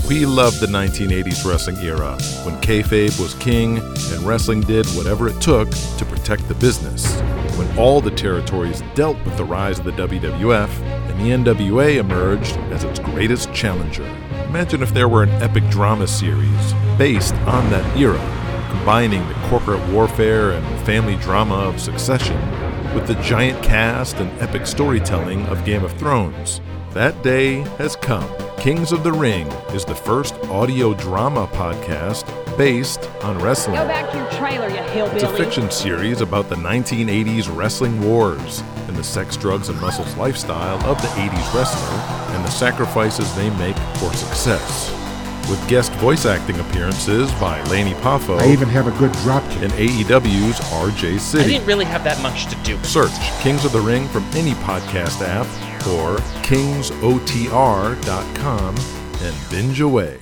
We loved the 1980s wrestling era, when kayfabe was king and wrestling did whatever it took to protect the business, when all the territories dealt with the rise of the WWF and the NWA emerged as its greatest challenger. Imagine if there were an epic drama series based on that era, combining the corporate warfare and family drama of Succession with the giant cast and epic storytelling of Game of Thrones. That day has come. Kings of the Ring is the first audio drama podcast based on wrestling. Go back to your trailer, you hillbilly. It's a fiction series about the 1980s wrestling wars and the sex, drugs, and muscles lifestyle of the 80s wrestler and the sacrifices they make for success. With guest voice acting appearances by Laney Poffo. I even have a good drop kick. And AEW's RJ City. I didn't really have that much to do. Search Kings of the Ring from any podcast app or kingsotr.com and binge away.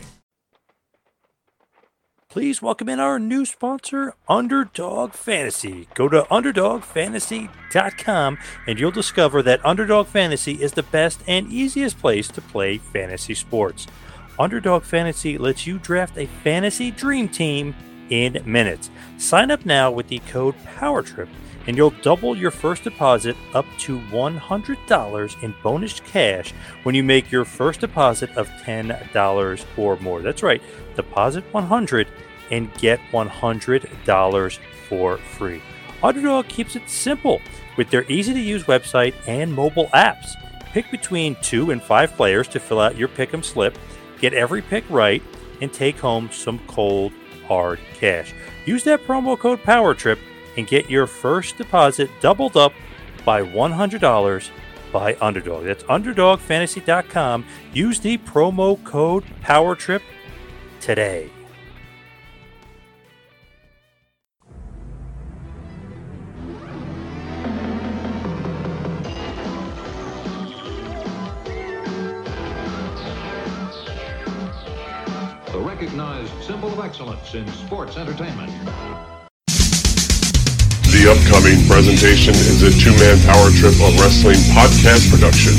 Please welcome in our new sponsor, Underdog Fantasy. Go to underdogfantasy.com and you'll discover that Underdog Fantasy is the best and easiest place to play fantasy sports. Underdog Fantasy lets you draft a fantasy dream team in minutes. Sign up now with the code POWERTRIP and you'll double your first deposit up to $100 in bonus cash when you make your first deposit of $10 or more. That's right, deposit $100 and get $100 for free. Underdog keeps it simple with their easy-to-use website and mobile apps. Pick between 2 and 5 players to fill out your pick'em slip. Get every pick right, and take home some cold, hard cash. Use that promo code POWERTRIP and get your first deposit doubled up by $100 by Underdog. That's UnderdogFantasy.com. Use the promo code POWERTRIP today. The recognized symbol of excellence in sports entertainment. The upcoming presentation is a two-man power trip of wrestling podcast production.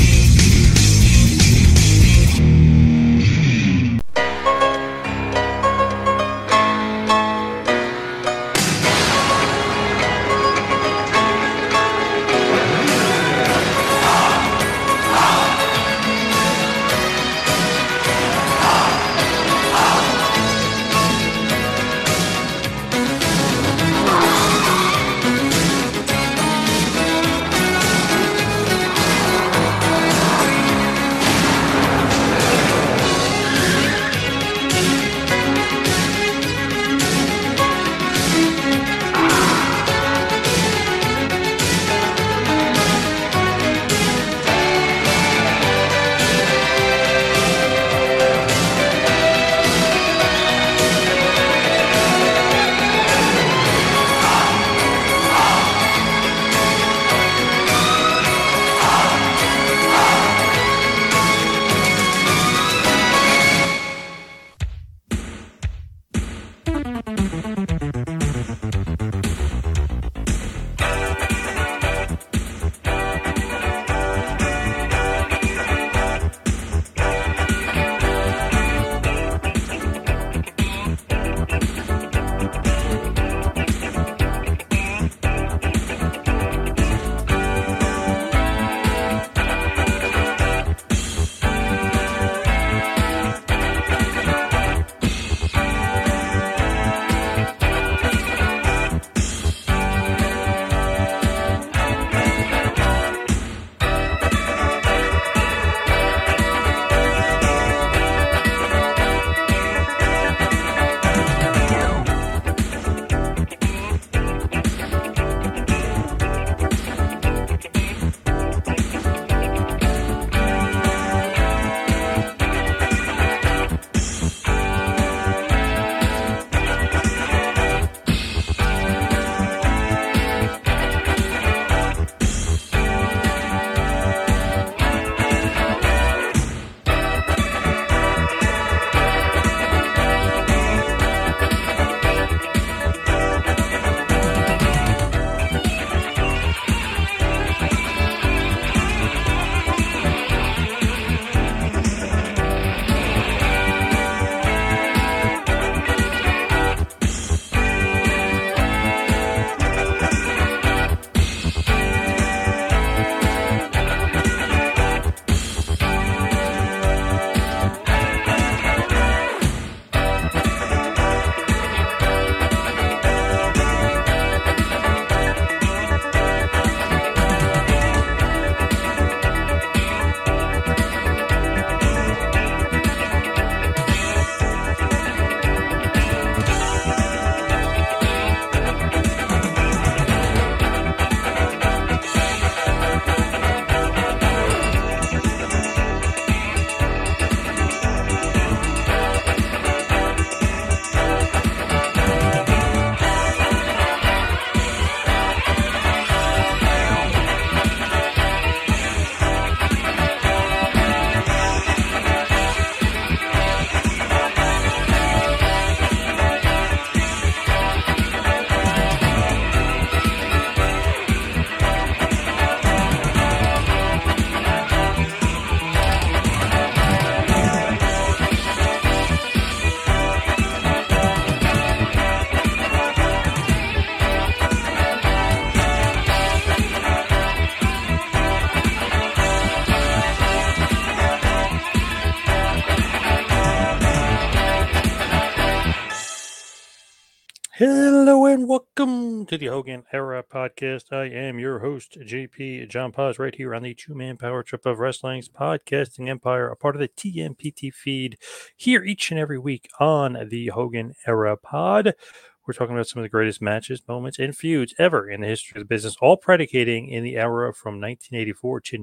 Hello and welcome to the Hogan Era podcast. I am your host, JP John Paz, right here on the two-man power trip of wrestling's podcasting empire, a part of the TMPT feed here each and every week on the Hogan Era pod. We're talking about some of the greatest matches, moments, and feuds ever in the history of the business, all predicating in the era from 1984 to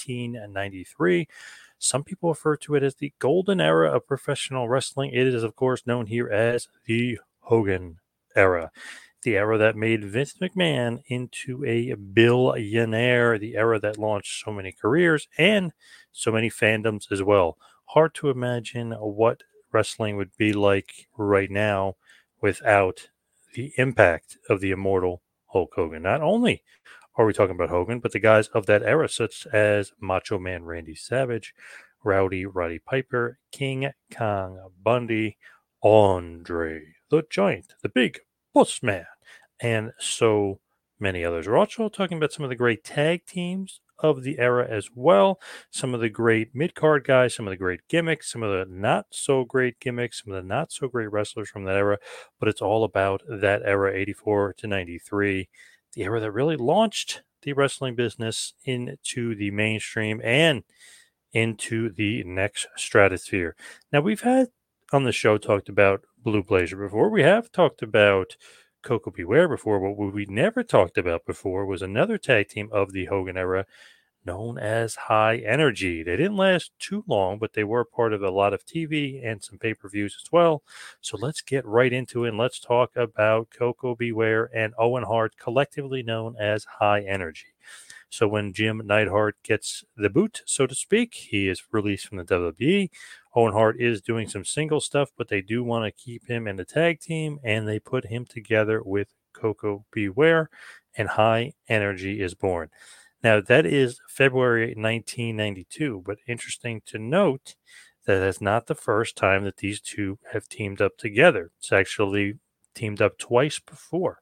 1993. Some people refer to it as the golden era of professional wrestling. It is, of course, known here as the Hogan era, the era that made Vince McMahon into a billionaire, the era that launched so many careers and so many fandoms as well. Hard to imagine what wrestling would be like right now without the impact of the immortal Hulk Hogan. Not only are we talking about Hogan, but the guys of that era, such as Macho Man Randy Savage, Rowdy Roddy Piper, King Kong Bundy, Andre the Giant, the Big Boss Man, and so many others. We're also talking about some of the great tag teams of the era as well, some of the great mid-card guys, some of the great gimmicks, some of the not so great gimmicks, some of the not so great wrestlers from that era, but it's all about that era, 84 to 93, the era that really launched the wrestling business into the mainstream and into the next stratosphere. Now, we've had on the show talked about Blue Blazer before. We have talked about Coco Beware before, but what we never talked about before was another tag team of the Hogan era known as High Energy. They didn't last too long, but they were part of a lot of TV and some pay-per-views as well. So let's get right into it and let's talk about Coco Beware and Owen Hart, collectively known as High Energy. So when Jim Neidhart gets the boot, so to speak, he is released from the WWE. Owen Hart is doing some single stuff, but they do want to keep him in the tag team, and they put him together with Coco Beware, and High Energy is born. Now, that is February 1992, but interesting to note that that's not the first time that these two have teamed up together. It's actually teamed up twice before.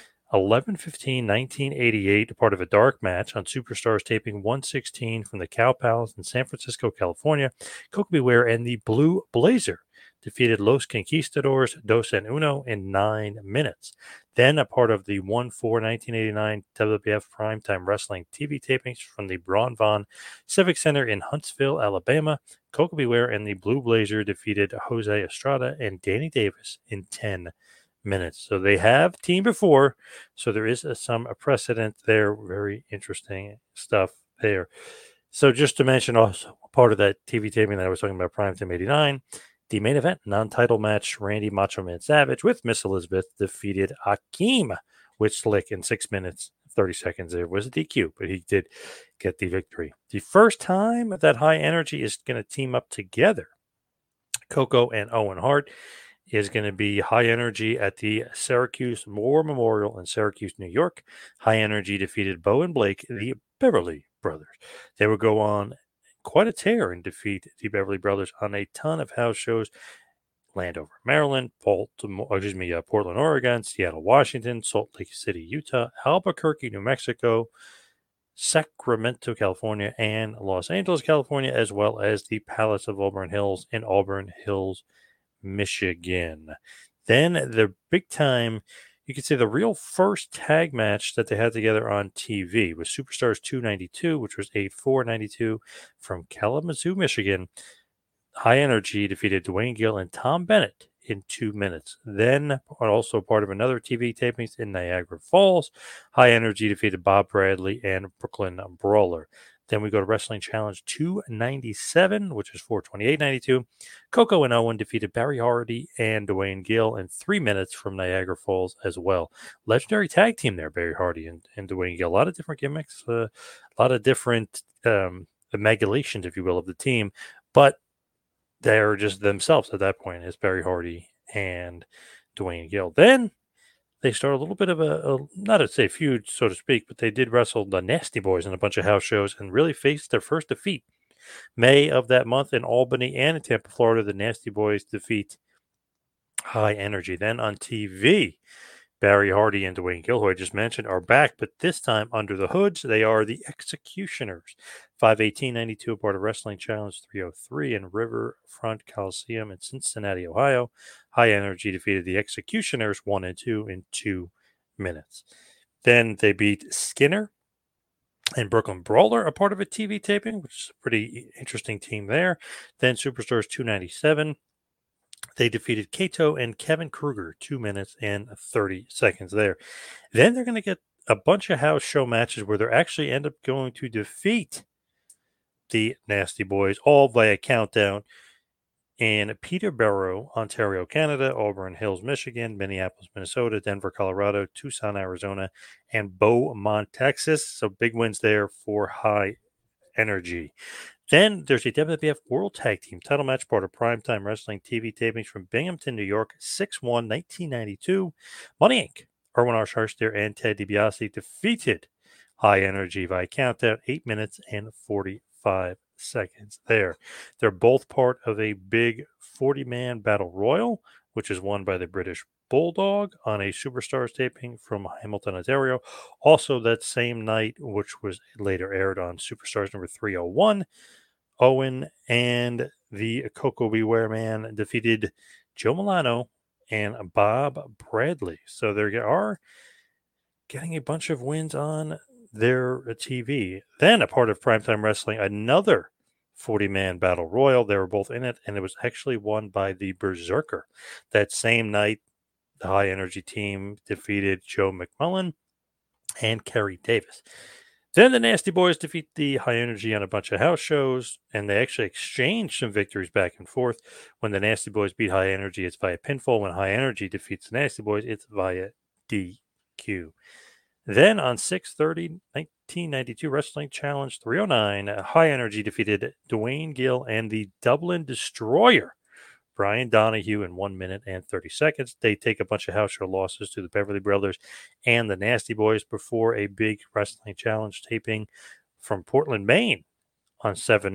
11/15/1988, part of a dark match on Superstars taping 116 from the Cow Palace in San Francisco, California. Coco Beware and the Blue Blazer defeated Los Conquistadores Dos en Uno in 9 minutes. Then, a part of the 1/4/1989 WWF Primetime Wrestling TV tapings from the Braun Von Civic Center in Huntsville, Alabama, Coco Beware and the Blue Blazer defeated Jose Estrada and Danny Davis in 10 minutes. So they have teamed before, so there is some precedent there. Very interesting stuff there. So just to mention also part of that TV taping that I was talking about, Primetime 89, the main event non-title match, Randy Macho Man Savage with Miss Elizabeth defeated Akeem with Slick in 6 minutes 30 seconds. There was a DQ, but he did get the victory. The first time that High Energy is going to team up together, Coco and Owen Hart, is going to be High Energy at the Syracuse War Memorial in Syracuse, New York. High Energy defeated Bo and Blake, the Beverly Brothers. They would go on quite a tear and defeat the Beverly Brothers on a ton of house shows. Landover, Maryland, Portland, Oregon, Seattle, Washington, Salt Lake City, Utah, Albuquerque, New Mexico, Sacramento, California, and Los Angeles, California, as well as the Palace of Auburn Hills in Auburn Hills, Michigan. Then the big time, you could say the real first tag match that they had together on TV was Superstars 292, which was 8/4/92 from Kalamazoo, Michigan. High Energy defeated Dwayne Gill and Tom Bennett in 2 minutes. Then, also part of another TV tapings in Niagara Falls, High Energy defeated Bob Bradley and Brooklyn Brawler. Then we go to Wrestling Challenge 297, which is 4/28/92. Coco and Owen defeated Barry Hardy and Dwayne Gill in 3 minutes from Niagara Falls as well. Legendary tag team there, Barry Hardy and Dwayne Gill. A lot of different gimmicks, a lot of different amalgamations, if you will, of the team. But they're just themselves at that point as Barry Hardy and Dwayne Gill. Then they start a little bit of a not to say feud, so to speak, but they did wrestle the Nasty Boys in a bunch of house shows and really faced their first defeat. May of that month in Albany and in Tampa, Florida, the Nasty Boys defeat High Energy. Then on TV, Barry Hardy and Dwayne Gill, who I just mentioned, are back, but this time under the hoods, they are the Executioners. 5/18/92, a part of Wrestling Challenge 303 in Riverfront Coliseum in Cincinnati, Ohio. High Energy defeated the Executioners 1 and 2 in 2 minutes. Then they beat Skinner and Brooklyn Brawler, a part of a TV taping, which is a pretty interesting team there. Then Superstars 297. They defeated Kato and Kevin Kruger, 2 minutes and 30 seconds there. Then they're going to get a bunch of house show matches where they're actually end up going to defeat the Nasty Boys, all via countdown in Peterborough, Ontario, Canada, Auburn Hills, Michigan, Minneapolis, Minnesota, Denver, Colorado, Tucson, Arizona, and Beaumont, Texas. So big wins there for High Energy. Then there's a WWF World Tag Team title match, part of Primetime Wrestling TV tapings from Binghamton, New York, 6/1/1992. Money Inc., Erwin R. Sharpster and Ted DiBiase defeated High Energy by countdown, 8 minutes and 45 seconds there. They're both part of a big 40-man battle royal, which is won by the British Bulldog on a Superstars taping from Hamilton, Ontario. Also that same night, which was later aired on Superstars number 301, Owen and the Coco Beware Man defeated Joe Milano and Bob Bradley. So they are getting a bunch of wins on their TV. Then a part of Primetime Wrestling, another 40-man battle royal. They were both in it, and it was actually won by the Berserker. That same night, the High Energy team defeated Joe McMullen and Kerry Davis. Then the Nasty Boys defeat the High Energy on a bunch of house shows, and they actually exchanged some victories back and forth. When the Nasty Boys beat High Energy, it's via pinfall. When High Energy defeats the Nasty Boys, it's via DQ. Then on 6/30/1992, Wrestling Challenge 309, High Energy defeated Dwayne Gill and the Dublin Destroyer, Brian Donahue, in 1 minute and 30 seconds. They take a bunch of house show losses to the Beverly Brothers and the Nasty Boys before a big Wrestling Challenge taping from Portland, Maine on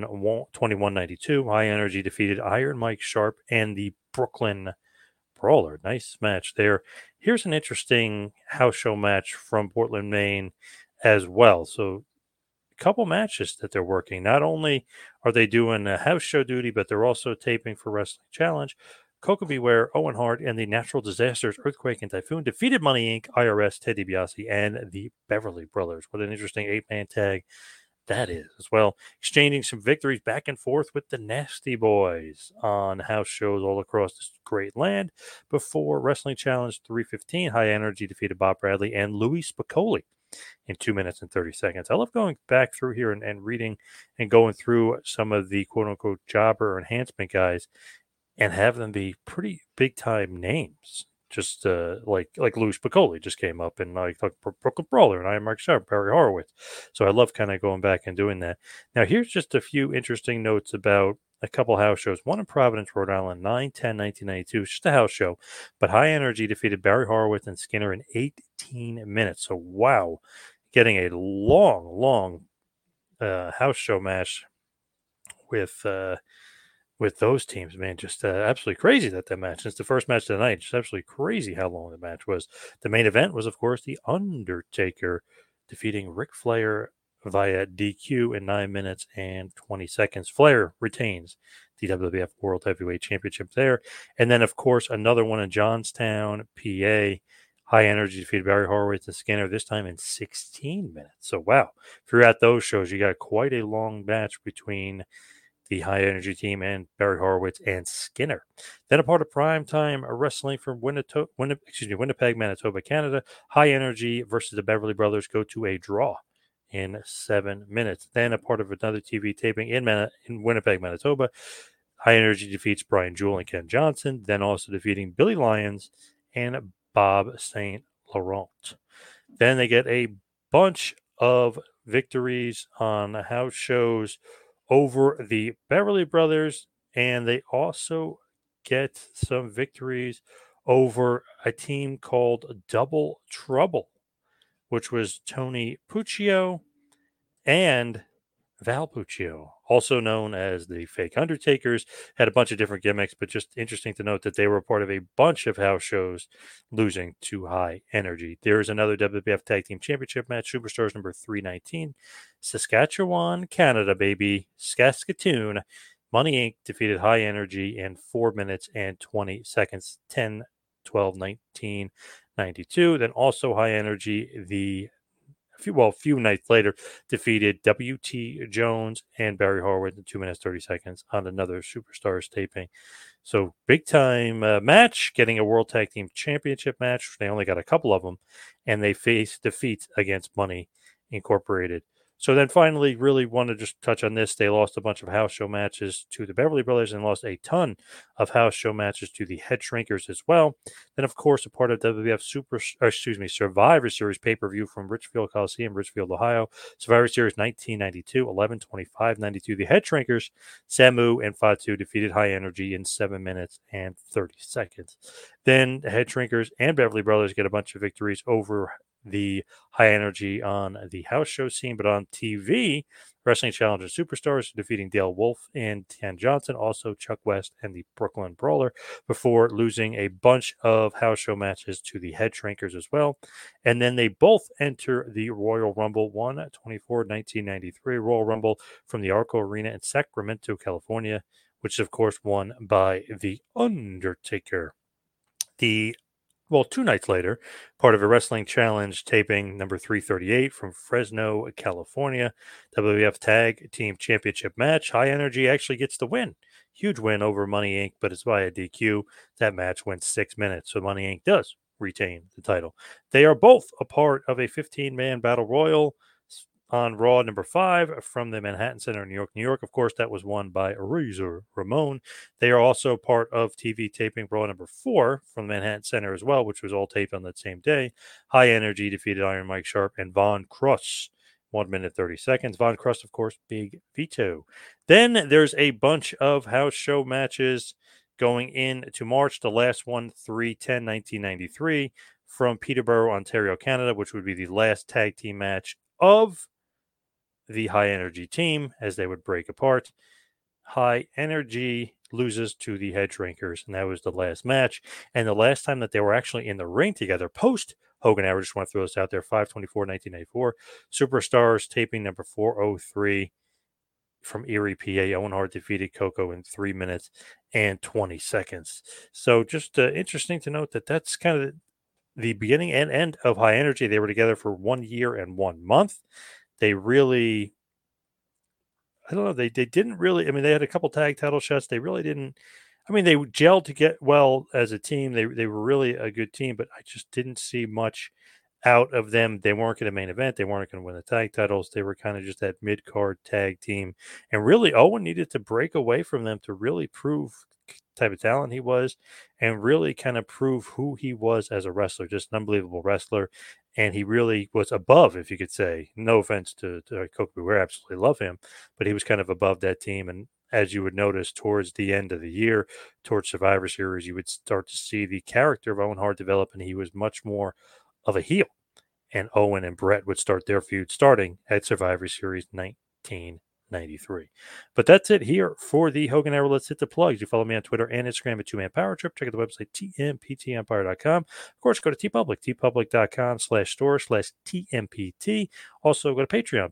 7/21/92. High Energy defeated Iron Mike Sharp and the Brooklyn Brawler. Nice match there. Here's an interesting house show match from Portland, Maine as well. So a couple matches that they're working. Not only are they doing a house show duty, but they're also taping for Wrestling Challenge. Coco Beware, Owen Hart, and the Natural Disasters, Earthquake and Typhoon defeated Money Inc., IRS, Ted DiBiase, and the Beverly Brothers. What an interesting 8-man tag that is as well. Exchanging some victories back and forth with the Nasty Boys on house shows all across this great land before Wrestling Challenge 315. High Energy defeated Bob Bradley and Louis Spicoli in 2 minutes and 30 seconds. I love going back through here and reading and going through some of the quote-unquote jobber enhancement guys and have them be pretty big-time names. Just like Louis Spicoli just came up, and like Brooklyn Brawler, and I am Mark Sharp, Barry Horowitz. So I love kind of going back and doing that. Now, here's just a few interesting notes about a couple house shows. One in Providence, Rhode Island, 9/10/1992. It's just a house show, but High Energy defeated Barry Horowitz and Skinner in 18 minutes. So, wow, getting a long house show match with those teams, man. Just absolutely crazy that match. It's the first match of the night. Just absolutely crazy how long the match was. The main event was, of course, The Undertaker defeating Ric Flair via DQ in 9 minutes and 20 seconds. Flair retains the WWF World Heavyweight Championship there. And then, of course, another one in Johnstown, PA. High Energy defeated Barry Horowitz and Skinner, this time in 16 minutes. So, wow. Throughout those shows, you got quite a long match between the High Energy team and Barry Horowitz and Skinner. Then a part of Primetime Wrestling from Winnipeg, Manitoba, Canada. High Energy versus the Beverly Brothers go to a draw in 7 minutes. Then a part of another TV taping in Winnipeg, Manitoba. High Energy defeats Brian Jewell and Ken Johnson, then also defeating Billy Lyons and Bob St. Laurent. Then they get a bunch of victories on house shows over the Beverly Brothers, and they also get some victories over a team called Double Trouble, which was Tony Puccio and Val Puccio also known as the Fake Undertakers, had a bunch of different gimmicks, but just interesting to note that they were part of a bunch of house shows losing to High Energy. There is another WWF Tag Team Championship match, Superstars number 319, Saskatchewan, Canada, baby, Saskatoon. Money Inc. defeated High Energy in 4 minutes and 20 seconds, 10, 12, 19, 92. Then also High Energy, a few nights later, defeated W.T. Jones and Barry Horowitz in 2 minutes, 30 seconds on another Superstars taping. So big time match, getting a World Tag Team Championship match. They only got a couple of them, and they faced defeat against Money Incorporated. So then finally, really want to just touch on this. They lost a bunch of house show matches to the Beverly Brothers and lost a ton of house show matches to the Head Shrinkers as well. Then, of course, a part of WWF Survivor Series pay-per-view from Richfield Coliseum, Richfield, Ohio. Survivor Series 1992, 11/25/92. The Head Shrinkers, Samu and Fatu defeated High Energy in 7 minutes and 30 seconds. Then the Head Shrinkers and Beverly Brothers get a bunch of victories over the High Energy on the house show scene, but on TV, Wrestling Challenger Superstars defeating Dale Wolf and Ken Johnson, also Chuck West and the Brooklyn Brawler, before losing a bunch of house show matches to the Head Shrinkers as well. And then they both enter the Royal Rumble 1/24/1993 Royal Rumble from the Arco Arena in Sacramento, California, which is, of course, won by The Undertaker. 2 nights later, part of a Wrestling Challenge taping number 338 from Fresno, California, WWF Tag Team Championship match. High Energy actually gets the win. Huge win over Money Inc., but it's via DQ. That match went 6 minutes, so Money Inc. does retain the title. They are both a part of a 15-man battle royal on Raw number 5 from the Manhattan Center in New York, New York. Of course, that was won by Razor Ramon. They are also part of TV taping Raw number 4 from the Manhattan Center as well, which was all taped on that same day. High Energy defeated Iron Mike Sharp and Von Cross. 1 minute, 30 seconds. Von Cross, of course, Big Vito. Then there's a bunch of house show matches going into March. The last one, 3/10/1993 from Peterborough, Ontario, Canada, which would be the last tag team match of the High Energy team as they would break apart. High Energy loses to the Head Shrinkers, and that was the last match. And the last time that they were actually in the ring together post Hogan Era, just want to throw this out there, 5/24/1994. Superstars taping number 403 from Erie, PA. Owen Hart defeated Coco in 3 minutes and 20 seconds. So just interesting to note that that's kind of the beginning and end of High Energy. They were together for 1 year and 1 month. They really, I don't know, they didn't really, I mean, they had a couple tag title shots. They really didn't, I mean, they gelled to get well as a team. They were really a good team, but I just didn't see much out of them. They weren't going to main event. They weren't going to win the tag titles. They were kind of just that mid-card tag team. And really, Owen needed to break away from them to really prove type of talent he was and really kind of prove who he was as a wrestler. Just an unbelievable wrestler. And he really was above, if you could say. No offense to Coco, we absolutely love him, but he was kind of above that team. And as you would notice towards the end of the year, towards Survivor Series, you would start to see the character of Owen Hart develop, and he was much more of a heel. And Owen and Brett would start their feud starting at Survivor Series 1993. But that's it here for the Hogan Era. Let's hit the plugs. You follow me on Twitter and Instagram at 2Man Power Trip. Check out the website, tmptempire.com. Of course, go to TeePublic, tpublic.com/store/TMPT. Also, go to Patreon,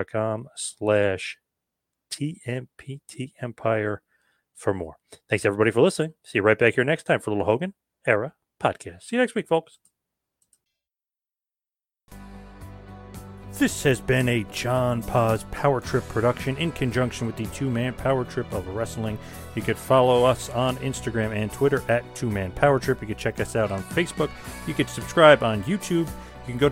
patreon.com/TMPTempire for more. Thanks, everybody, for listening. See you right back here next time for a little Hogan Era podcast. See you next week, folks. This has been a John Paz Power Trip production in conjunction with the 2Man Power Trip of Wrestling. You could follow us on Instagram and Twitter at 2Man Power Trip. You can check us out on Facebook. You could subscribe on YouTube. You can go to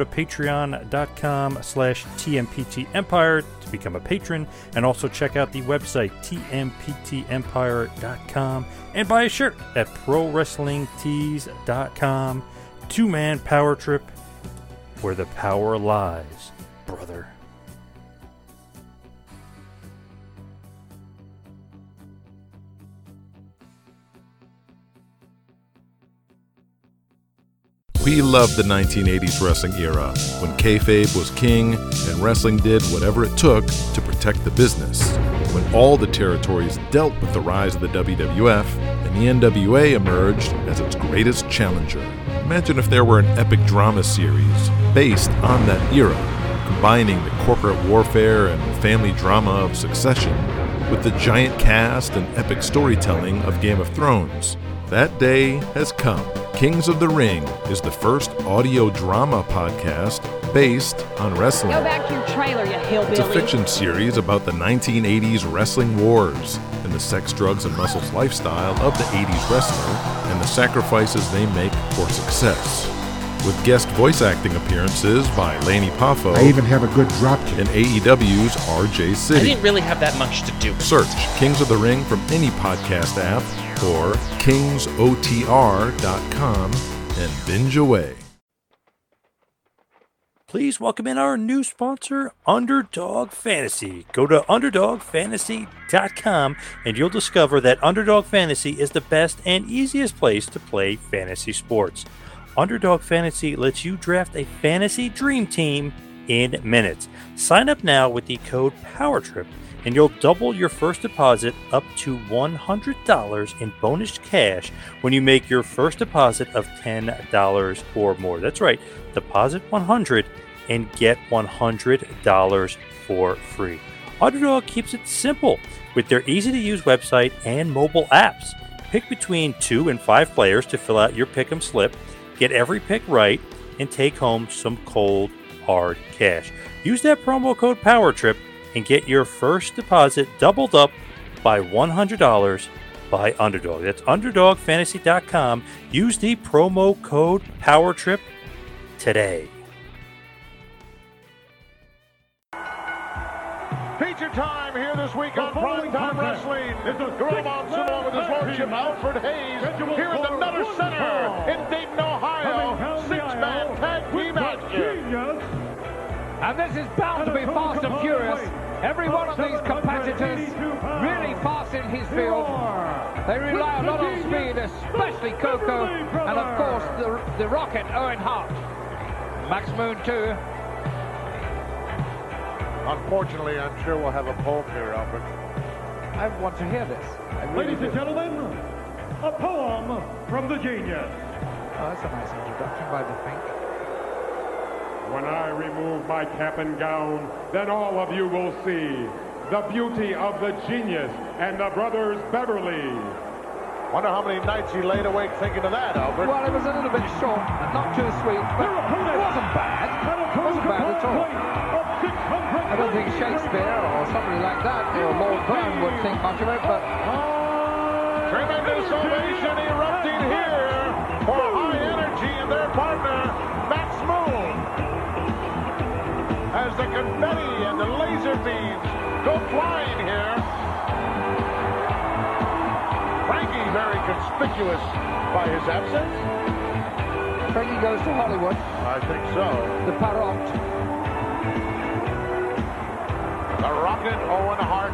patreon.com/TMPTempire to become a patron, and also check out the website tmptempire.com and buy a shirt at prowrestlingtees.com. 2Man Power Trip, where the power lies, brother. We loved the 1980s wrestling era, when kayfabe was king and wrestling did whatever it took to protect the business. When all the territories dealt with the rise of the WWF and the NWA emerged as its greatest challenger. Imagine if there were an epic drama series based on that era, combining the corporate warfare and family drama of Succession with the giant cast and epic storytelling of Game of Thrones. That day has come. Kings of the Ring is the first audio drama podcast based on wrestling. Go back to your trailer, you hillbilly. It's a fiction series about the 1980s wrestling wars and the sex, drugs, and muscles lifestyle of the 80s wrestler and the sacrifices they make for success. With guest voice acting appearances by Laney Poffo. I even have a good drop kick. And AEW's RJ I City. didn't really have that much to do. Search Kings of the Ring from any podcast app or kingsotr.com and binge away. Please welcome in our new sponsor, Underdog Fantasy. Go to underdogfantasy.com and you'll discover that Underdog Fantasy is the best and easiest place to play fantasy sports. Underdog Fantasy lets you draft a fantasy dream team in minutes. Sign up now with the code POWERTRIP and you'll double your first deposit up to $100 in bonus cash when you make your first deposit of $10 or more. That's right, deposit $100 and get $100 for free. Underdog keeps it simple with their easy-to-use website and mobile apps. Pick between 2 and 5 players to fill out your pick'em slip, get every pick right, and take home some cold, hard cash. Use that promo code POWERTRIP and get your first deposit doubled up by $100 by Underdog. That's UnderdogFantasy.com. Use the promo code POWERTRIP today. Feature time here this week on Primetime Wrestling. Gorilla Monsoon along with his lordship Alfred Hayes here in the Nutter Center in Dayton, Ohio. Six-man tag team action. And this is bound to be fast and furious. Every one of these competitors really fast in his field. They rely a lot on speed, especially Coco, and of course the Rocket, Owen Hart. Max Moon too. Unfortunately, I'm sure we'll have a poem here, Albert. I want to hear this. Ladies and gentlemen, a poem from the genius. Oh, that's a nice introduction by the Fink. When I remove my cap and gown, then all of you will see the beauty of the genius and the brothers Beverly. Wonder how many nights he laid awake thinking of that, Albert. Well, it was a little bit short, not too sweet, but it wasn't bad. It wasn't bad at all. I don't think Shakespeare or somebody like that, or Lord Byrne would think much of it, but... Tremendous ovation erupting here for High Energy and their partner, Max Moon. As the confetti and the laser beams go flying here. Frankie very conspicuous by his absence. Frankie goes to Hollywood. I think so. The Parrot. The Rocket, Owen Hart.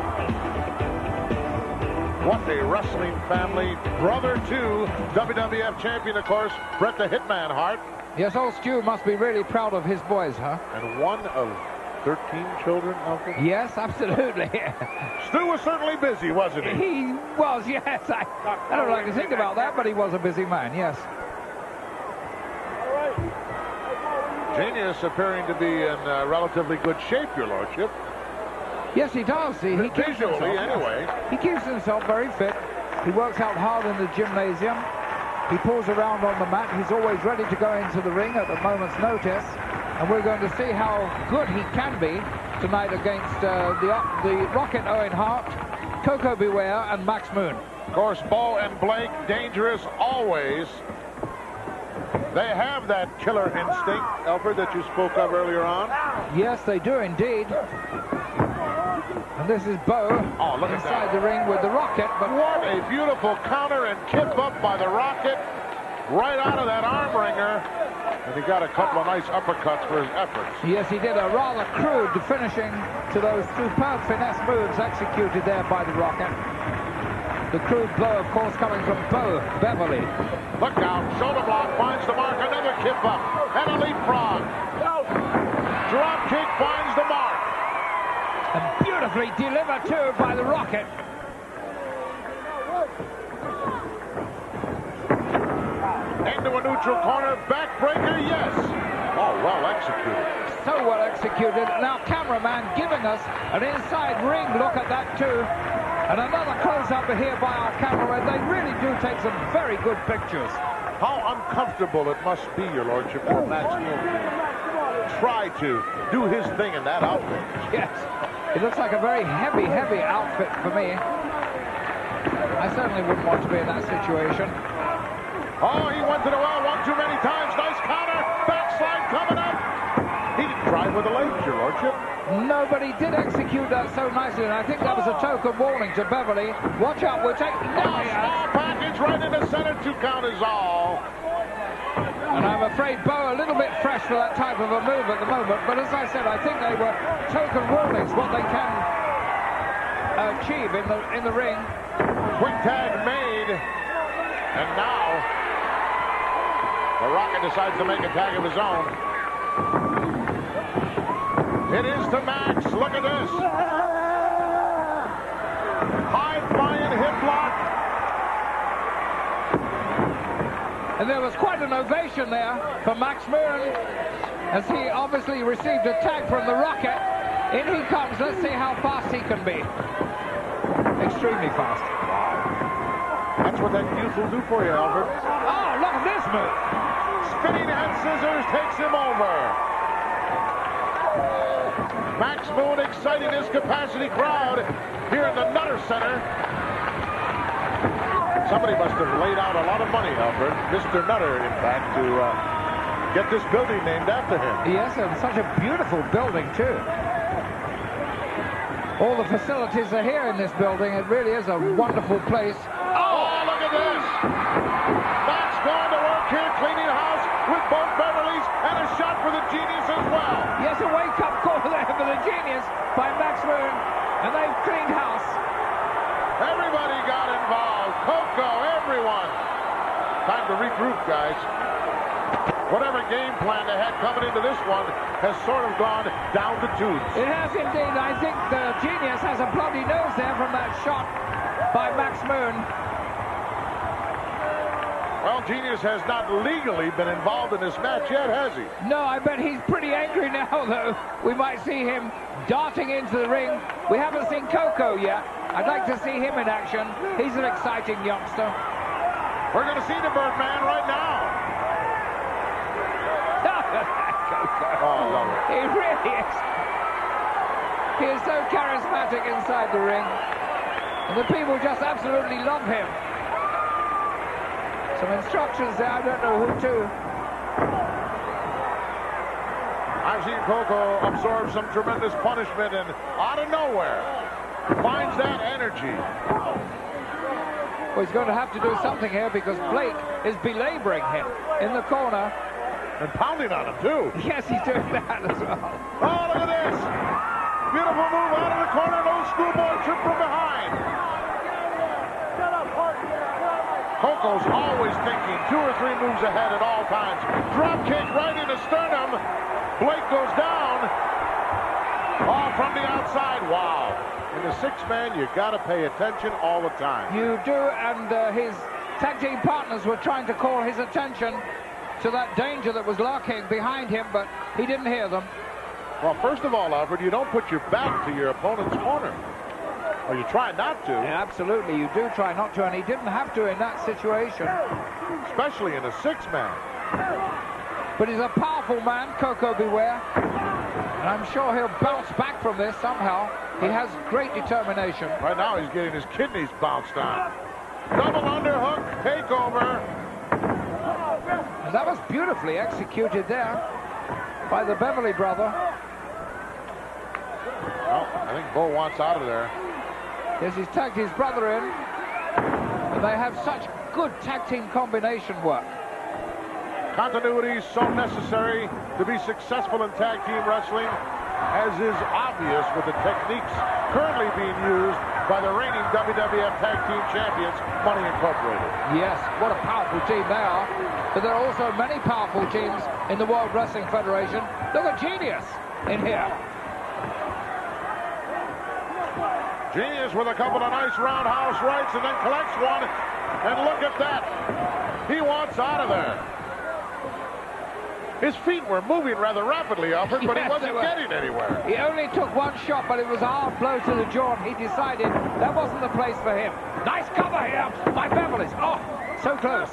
What a wrestling family. Brother to WWF champion, of course, Bret the Hitman Hart. Yes, old Stu must be really proud of his boys, huh? And one of 13 children, Uncle? Yes, absolutely. Stu was certainly busy, wasn't he? He was, yes. I don't like to think about that, but he was a busy man, yes. Genius appearing to be in relatively good shape, your lordship. Yes, he does. He keeps Visually, himself, anyway. He keeps himself very fit. He works out hard in the gymnasium. He pulls around on the mat. He's always ready to go into the ring at a moment's notice. And we're going to see how good he can be tonight against the Rocket, Owen Hart, Coco Beware, and Max Moon. Of course, Bo and Blake, dangerous always. They have that killer instinct, Alfred, that you spoke of earlier on. Yes, they do indeed. And this is Bo inside the ring with the Rocket. But what a beautiful counter and kip up by the Rocket. Right out of that arm wringer. And he got a couple of nice uppercuts for his efforts. Yes, he did a rather crude finishing to those superb finesse moves executed there by the Rocket. The crude blow, of course, coming from Bo Beverly. Look out, shoulder block, finds the mark, another kip up, and a leapfrog. Drop kick finds the mark. And beautifully delivered, too, by the Rocket. Into a neutral corner, backbreaker, yes. Oh, well executed. So well executed. Now cameraman giving us an inside ring look at that too. And another close-up here by our cameraman. They really do take some very good pictures. How uncomfortable it must be, Your Lordship, for Max Moon to try to do his thing in that outfit. Yes. It looks like a very heavy, heavy outfit for me. I certainly wouldn't want to be in that situation. Oh, he went to the well one too many times. Nice counter. Backslide coming up. He didn't drive with the legs, Your Lordship. No, but he did execute that so nicely, and I think that was a token warning to Beverly. Watch out, we're taking... Small package right into center. 2 count is all. And I'm afraid Bo a little bit fresh for that type of a move at the moment, but as I said, I think they were token warnings, what they can achieve in the ring. Quick tag made. And now, the Rocket decides to make a tag of his own. It is to Max. Look at this. High-flying hip block. And there was quite an ovation there for Max Moon as he obviously received a tag from the Rocket. In he comes. Let's see how fast he can be. Extremely fast. That's what that youth will do for you, Albert. Oh, look at this move. Spinning head scissors takes him over. Max Moon exciting his capacity crowd here in the Nutter Center. Somebody must have laid out a lot of money, Albert. Mr. Nutter, in fact, to get this building named after him. Yes, and such a beautiful building, too. All the facilities are here in this building. It really is a wonderful place. Oh, look at this. Max going to work here, cleaning house with both Beverlys, and a shot for the Genius as well. Yes, a wake-up call there for the Genius by Max Moon, and they've cleaned house. Everybody got involved. Coco, everyone. Time to regroup, guys. Whatever game plan they had coming into this one has sort of gone down the tubes. It has indeed. I think the Genius has a bloody nose there from that shot by Max Moon. Well, Genius has not legally been involved in this match yet, has he? No, I bet he's pretty angry now, though. We might see him darting into the ring. We haven't seen Coco yet. I'd like to see him in action. He's an exciting youngster. We're going to see the Birdman right now. Coco. Oh, I love it. He really is. He is so charismatic inside the ring. And the people just absolutely love him. Some instructions there, I don't know who to. I've seen Coco absorb some tremendous punishment and out of nowhere finds that energy. Well, he's going to have to do something here because Blake is belaboring him in the corner. And pounding on him, too. Yes, he's doing that as well. Oh, look at this. Beautiful move out of the corner. No schoolboy trip from behind. Coco's always thinking 2 or 3 moves ahead at all times. Drop kick right into sternum. Blake goes down. Oh, from the outside. Wow. In the 6-man, you got to pay attention all the time. You do, and his tag team partners were trying to call his attention to that danger that was lurking behind him, but he didn't hear them. Well, first of all, Alfred, you don't put your back to your opponent's corner. Or you try not to. Yeah, absolutely, you do try not to, and he didn't have to in that situation. Especially in a 6-man. But he's a powerful man, Coco Beware. And I'm sure he'll bounce back from this somehow. He has great determination. Right now he's getting his kidneys bounced on. Double underhook, takeover. And that was beautifully executed there by the Beverly brother. Well, I think Bo wants out of there. Yes, he's tagged his brother in. And they have such good tag team combination work. Continuity is so necessary to be successful in tag team wrestling, as is obvious with the techniques currently being used by the reigning WWF Tag Team Champions, Money Incorporated. Yes, what a powerful team they are. But there are also many powerful teams in the World Wrestling Federation. Look at Genius in here. Genius with a couple of nice roundhouse rights and then collects one. And look at that. He wants out of there. His feet were moving rather rapidly, Alfred, but he wasn't getting anywhere. He only took one shot, but it was a hard blow to the jaw, and he decided that wasn't the place for him. Nice cover here by Beverly's. Oh, so close.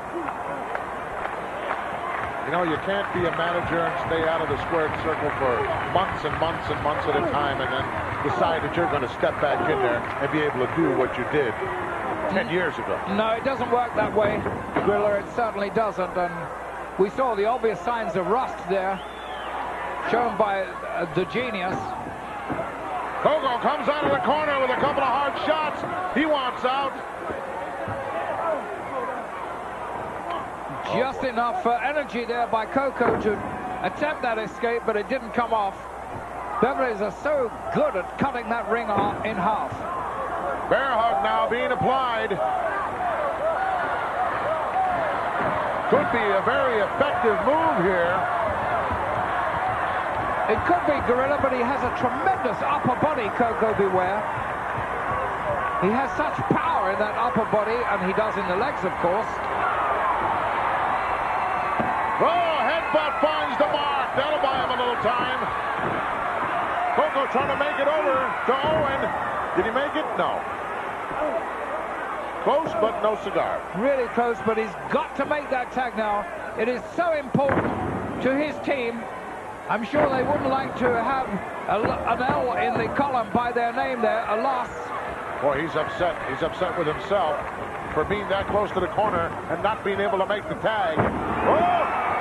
You know, you can't be a manager and stay out of the squared circle for months and months and months at a time and then decide that you're going to step back in there and be able to do what you did 10 years ago. No, it doesn't work that way, Griller. It certainly doesn't. And we saw the obvious signs of rust there, shown by the Genius. Koko comes out of the corner with a couple of hard shots. He wants out. Just enough energy there by Koko to attempt that escape, but it didn't come off. Beverly's are so good at cutting that ring in half. Bear hug now being applied. Could be a very effective move here. It could be, Gorilla, but he has a tremendous upper body, Koko Beware. He has such power in that upper body, and he does in the legs, of course. Oh, headbutt finds the mark. That'll buy him a little time. Koko trying to make it over to Owen. Did he make it? No. Close, but no cigar. Really close, but he's got to make that tag now. It is so important to his team. I'm sure they wouldn't like to have an L in the column by their name there, a loss. Boy, he's upset. He's upset with himself for being that close to the corner and not being able to make the tag. Oh!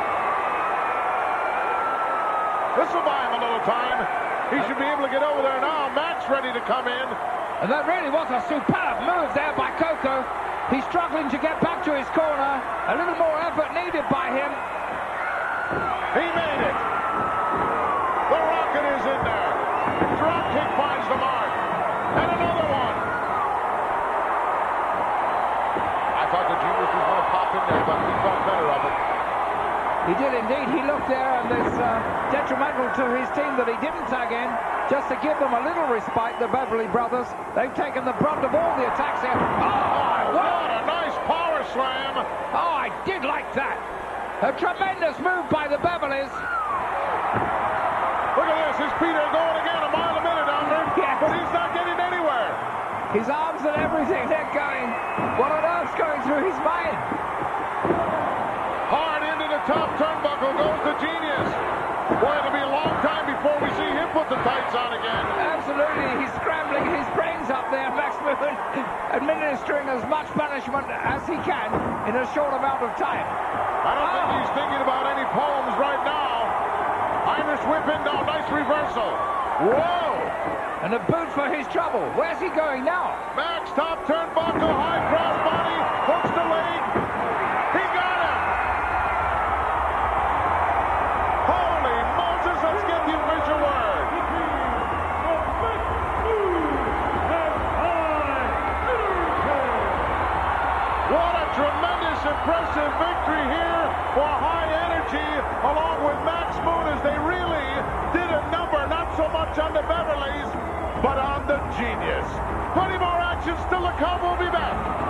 This will buy him a little time. He should be able to get over there now. Max ready to come in. And that really was a superb move there by Koko. He's struggling to get back to his corner. A little more effort needed by him. He made it. The Rocket is in there. Drop kick finds the mark. And another one. I thought the Genius was going to pop in there, but he thought better of it. He did indeed. He looked there, and it's detrimental to his team that he didn't tag in, just to give them a little respite, the Beverly brothers. They've taken the brunt of all the attacks here. Oh, what a nice power slam. Oh, I did like that. A tremendous move by the Beverlys. Look at this. His feet are going again a mile a minute, Albert. Yes. But he's not getting anywhere. His arms and everything, they're going. What on earth's going through his mind? Hard into the top turnbuckle goes the Genius. Boy, it'll be a long time before we see him put the tights on again. Absolutely. He's scrambling his brains up there, Max Moon, administering as much punishment as he can in a short amount of time. I don't think he's thinking about any poems right now. Irish whip in now. Nice reversal. Whoa! And a boot for his trouble. Where's he going now? Max, top turnbuckle, high cross body, hooks the leg. He got him! Holy Moses, let's get the official word. What a tremendous, impressive victory here for High Energy, along with Max Moon, as they really did a number, not so much on the Beverlys, but on the Genius. Plenty more action still to come. We'll be back.